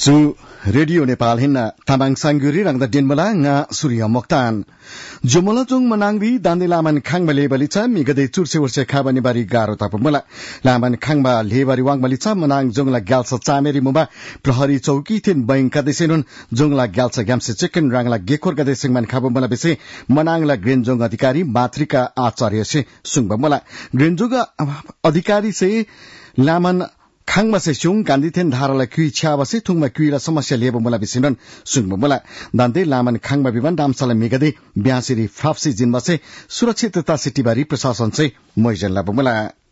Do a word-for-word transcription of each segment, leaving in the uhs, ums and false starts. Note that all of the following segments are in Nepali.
Su Radio Nepal hinna tabang sangguri rang da denmala nga Surya Mokhtan. Jumala jung manangri dandi laman khangba lebalicha migade churse urse khabani bari garo tapumala. Laman khangba lebari wang balicha manang jungla galsa chameri mumba prahari chauki thin baing kadesenun jungla galsa gamse chicken rangla gekor kadesing man khabumala bese manangla green jung Adhikari Matrika Acharya से सुंगबमला ग्रीन जुग अधिकारी से लामन खांगमा से सुंग गांधीथेन धाराला क्युई छ्याबसे थुंगमा क्युईला समस्या लेबो मला बिसिनन सुंगबमला दान्ते लामन खांगमा विमान दामसाला मेगदे ब्यासिरी फाप्सी जिनबसे सुरक्षितता सिटीबारी प्रशासन से मोइजन लाबमला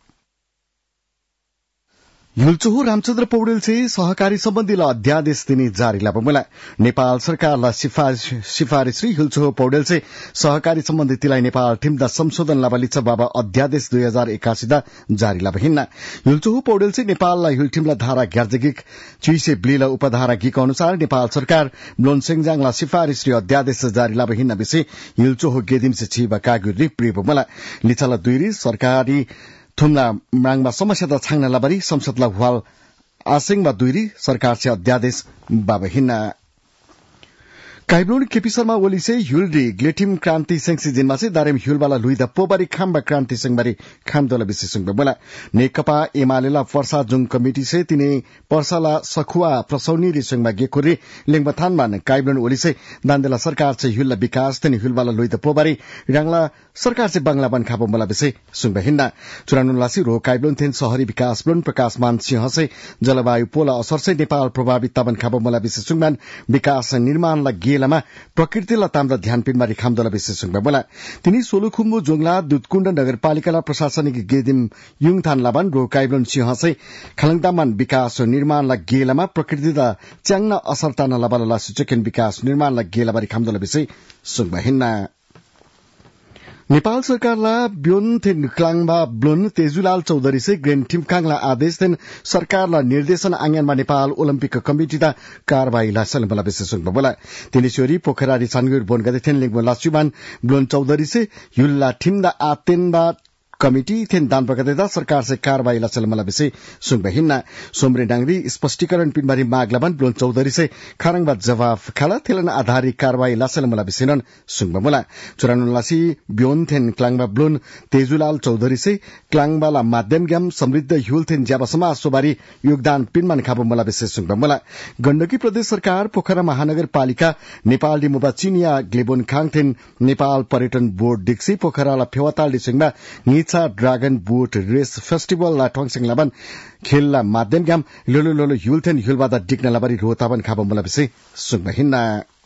युलचोहो रामचन्द्र पौडेल से सहकारी सम्बन्धी अध्यादेश दिने जारी लाबमला नेपाल सरकारलाई सिफारिश श्री युलचोहो पौडेल से सहकारी सम्बन्धी तिलाई नेपाल टिमदा संशोधन लाबलिछ बाबा अध्यादेश दुई हजार एकासी दा जारी लाबहिन्न युलचोहो पौडेल से नेपाललाई युलटिमला धारा ग्यार्जगिक चुइसे ब्लिला उपधारा गिक अनुसार नेपाल सरकार ब्लोनसेङजाङला सिफारिश श्री अध्यादेश जारी लाबहिन्न विषय युलचोहो गेदिम से छिबा कागुरी प्रिबमला लिछला दुईरी सरकारी थुम्ला मांगमा समस्या त छाङ्ना लाबरी संसदला हुवाल आसिङमा दुईरी सरकार से अध्यादेश बाबहिन्न काइब्लोन केपी शर्मा ओली से ह्युलडी ग्लेटिम क्रान्ति सेंसी जिनमा से दारेम ह्युलवाला लुइदा पोबारी खाम्बा क्रान्ति सेंबारी खामदोला विशेष बोला नेकपा एमालेला पर्सा जुङ कमिटी से तिने पर्साला सखुवा प्रसौनी रिसंगमा गेखुरी लेङबथानमान काइब्लोन ओली से दान्देला सरकार से ह्युलला विकास तिने ह्युलवाला लुइदा पोबारी राङला सरकार से बांग्ला बन खाबो मला विशेष सुंगबा हिन्ना चुरानुलासी रो काइब्लोन थेन शहरी विकास ब्लोन प्रकाशमान सिंह से जलवायु पोला असर से नेपाल प्रभावित तबन खाबो मला विशेष सुंगमान विकास निर्माणला गेलामा प्रकृतिलाई ताम्दा ध्यान पिनबारी खामदोला विशेष सुंगबा बोला तिनी सोलुखुम्बु जोंगला दुधकुण्ड नगरपालिकाला प्रशासनिक गेदिम युङथान लाबान रो काइब्लोन सिंह से खलङदामान विकास निर्माणला गेलामा प्रकृतिदा च्याङ्ना असरताना लाबाला सुचकेन विकास निर्माणला गेलाबारी खामदोला विशेष सुंगबा हिन्ना नेपाल सरकारला ब्योन थेन क्लाङबा ब्लोन तेजुलाल चौधरी से ग्रेन टिमकाङला आदेश थेन सरकारला निर्देशन आङ्यानमा नेपाल ओलम्पिक कमिटीदा कारबाहीला सलबला विशेष बोला तिनीश्वरी पोखरारी छानगुर बोनगदे थेन लिङबो लाचुबान ब्लोन चौधरी से युल्ला ठिमदा आतेनबा कमिटी थेन दान प्रगतेदा सरकार से कारवाही लचलमला विषय सुंगबा हिन्ना सोमरे डांगरी स्पष्टीकरण पिनबारी माग लबन ब्लोन चौधरी से खारंगबा जवाब खाला थेलन आधारित कारवाही लचलमला विषयन सुंगबा मुला चुरानुलासी ब्योन थेन क्लाङबा ब्लोन तेजुलाल चौधरी से क्लाङबाला माध्यम ग्याम समृद्ध ह्युल थेन ज्याबा समाज सोबारी योगदान पिनमान खाबो मला विषय सुंगबा मुला गण्डकी प्रदेश सरकार पोखरा महानगरपालिका नेपाल डिमुबा चिनिया ग्लेबोन खाङ थेन नेपाल पर्यटन बोर्ड डिक्सी पोखराला फेवाताल डिसिङमा निचा ड्रागन बोट रेस फेस्टिवल ला ठोङसिङ लाबन खेलला माध्यम ग्याम लोलो लोलो ह्युलथेन ह्युलबादा डिग्न लाबारी रोताबन खाबो मला विषय सुंगबा हिन्ना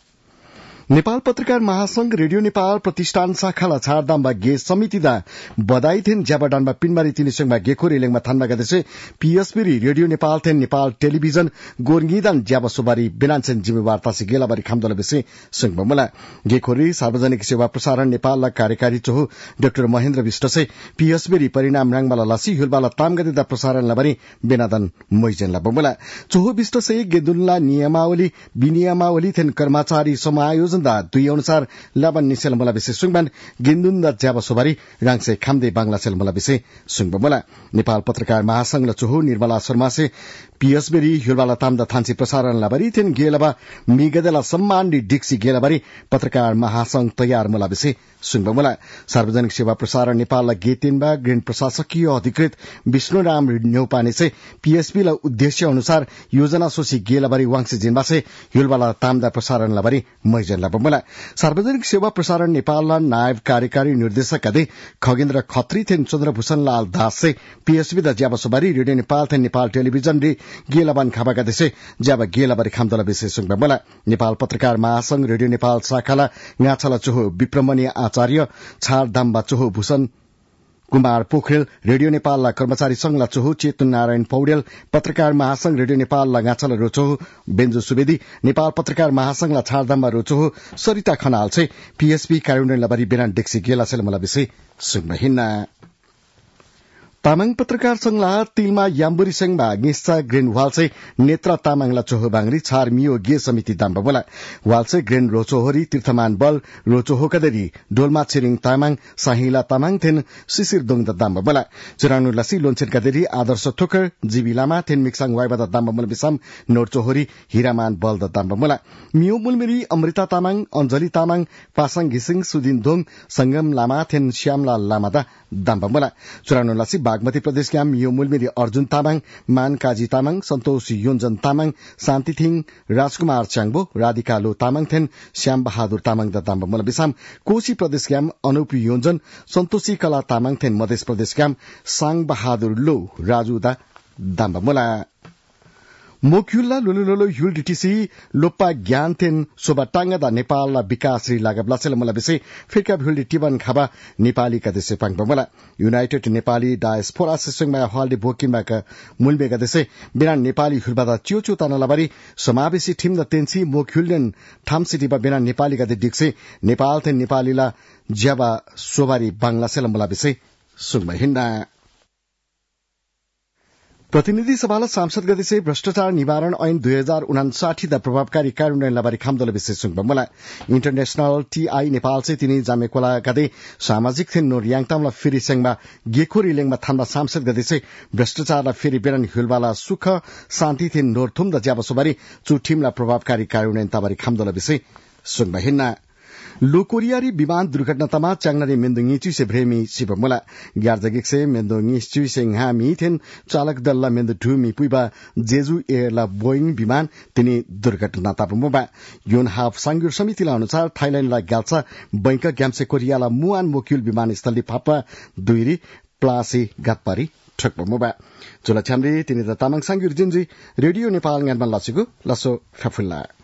नेपाल पत्रकार महासंघ रेडियो नेपाल प्रतिष्ठान शाखाला छाडदाम्बा गे समितिदा बधाई थेन ज्याबाडानबा पिनबारी तिनीसंगमा गेखोरी लेङमा थानमा गदेसे पीएसबी रेडियो नेपाल थेन नेपाल टेलिभिजन गोर्गीदान ज्याबा सोबारी बिनान्छन जिम्मेवारता से गेलाबारी खामदोला विषय संगमा मला गेखोरी सार्वजनिक सेवा प्रसारण नेपालला कार्यकारी चोहु डाक्टर महेन्द्र विष्ट से पीएसबी परिणाम राङमाला लासी हुलबाला तामगदेदा प्रसारण लाबारी बिनादन मोइजन ला बमला चोहु विष्ट से गेदुनला नियमावली विनियमावली थेन कर्मचारी समायोजन दुई अनुसार लाबन निसेल मला विषय सुङबान गिन्दुन्दा ज्याबा सोबारी राङसे खामदे बांग्ला सेल मला विषय सुङबा मला नेपाल पत्रकार महासंघ ल चोहु निर्मला शर्मा से पीएसबी ह्युलबाला तामदा थान्सी प्रसारण लाबारी थेन गेलबा मिगदेला सम्मान दि डिक्सी गेलाबारी पत्रकार महासंघ तयार मला विषय सुङबा मला सार्वजनिक सेवा प्रसारण नेपालला गेतेनबा ग्रेन प्रशासकीय अधिकृत विष्णुराम न्यौपाने से पीएसबी ला उद्देश्य अनुसार योजना सोसी गेलाबारी वाङसे जिनबा से ह्युलबाला तामदा प्रसारण लाबारी मैजन बमला सार्वजनिक सेवा प्रसारण नेपालला नायब कार्यकारी निर्देशक अदे खगेन्द्र खत्री थेन चन्द्रभूषण लाल दास से पीएसबी दा ज्याबा सोबारी रेडियो नेपाल थेन नेपाल टेलिभिजन रे गेलाबान खाबाका देशे ज्याबा गेलाबारी खामदला विषय सुङबा मला नेपाल पत्रकार महासंघ रेडियो नेपाल शाखाला गाछला चोहो विप्रमणीय आचार्य छार दाम्बा चोहो भूषण कुमार पोखरेल रेडियो नेपालला कर्मचारी संघला चोहु चेतन नारायण पौडेल पत्रकार महासंघ रेडियो नेपालला गाछला रोचोहु बेन्जो सुवेदी नेपाल पत्रकार महासंघला छारदाममा रोचोहु सरिता खनाल से पीएसबी कार्यान्वयन लबारी बेनान डेक्सी गेला सेल मला विषय सुन्न हिन्ना तामाङ पत्रकार संघला तिलमा याम्बुरी संघमा गिस्सा ग्रेन वाल्से नेत्र तामाङला चोहो बांगरी छार मियो गे समिति दाम्बा बोला वाल्से ग्रेन रोचोहोरी तीर्थमान बल रोचोहो कदरी डोलमा छिरिङ तामाङ साहिला तामाङ थेन शिशिर दोङ द दाम्बा बोला चुरानु लसी लोन्छेन कदरी आदर्श ठोकर जीवी लामा थेन मिक्साङ वाइबा द दाम्बा मुल बिसम नोरचोहोरी हिरामान बल द दाम्बा बोला मियो मुलमिरी अमृता तामाङ अंजली तामाङ पासाङ घिसिङ सुदिन दोङ संगम लामा थेन श्यामलाल लामा द दाम्बा बोला चुरानु लसी बागमती प्रदेश क्याम यो मुलमेरी अर्जुन तामाङ मान काजी तामाङ सन्तोष योन्जन तामाङ शान्तिथिङ राजकुमार च्याङ्बो राधिका लो तामाङ थेन श्याम बहादुर तामाङ द दाम्बा मुला बिसाम कोशी प्रदेश क्याम अनुप योन्जन सन्तोषी कला तामाङ थेन मध्य प्रदेश क्याम साङ बहादुर लो राजु द दाम्बा मुला मोक्युल्ला लुलुलोलो युल डीटीसी लोप्पा ज्ञान थेन सोबा टांगा दा नेपाल विकास श्री लागा ब्लासेल मला बिसे फिरका भुल्डी टिबन खाबा नेपाली कदेसे पाङ बमला युनाइटेड नेपाली डायस्पोरा सिसंगमा हलडे बोकिमा का मुलबे कदेसे बिना नेपाली हुलबादा च्योचो तानालाबारी समावेशी टिम द तेन्सी मोक्युल्लन ठाम सिटी बा बिना नेपाली कदे डिक्से नेपाल थेन नेपालीला ज्याबा सोबारी बांग्लासेल मला बिसे सुगमा हिन्ना प्रतिनिधि सभालाई सांसद गतिसे भ्रष्टाचार निवारण ऐन दुई हजार उनासाठी द प्रभावकारी कार्यान्वयन लाबारी खामदल विशेष मला इन्टरनेशनल टीआई नेपाल से तिनी जामेकोला गदे सामाजिक थिन नोर याङतामला फेरि सेङमा गेखोरी लेङमा थाम्बा सांसद गतिसे भ्रष्टाचारलाई फेरि बेरन हिलवाला सुख शान्ति थिन नोर थुम द ज्याबसोबारी चुठिमला प्रभावकारी कार्यान्वयन ताबारी खामदल विशेष सुगमा हिन्ना लोकोरियारी विमान दुर्घटनामा च्याङ्नारी मेन्दोङी चुइसे भ्रेमी सिपमुला ग्यार्जगिक्से मेन्दोङी चुइसे हामी थेन चालक दलला मेन्दो ढुमी पुइबा जेजु एयरला बोइङ विमान तिनी दुर्घटना तापमुबा योन हाफ सांगुर समितिला अनुसार थाइल्याण्डला ग्याल्सा बैंक ग्याम्से कोरियाला मुआन मोक्युल विमानस्थलले फापा दुईरी प्लासी गातपारी ठकपमुबा चोला छ्याम्री तिनी द तामाङ सांगुर जिन्जी रेडियो नेपाल ज्ञानमा लासेको लसो फफुल्ला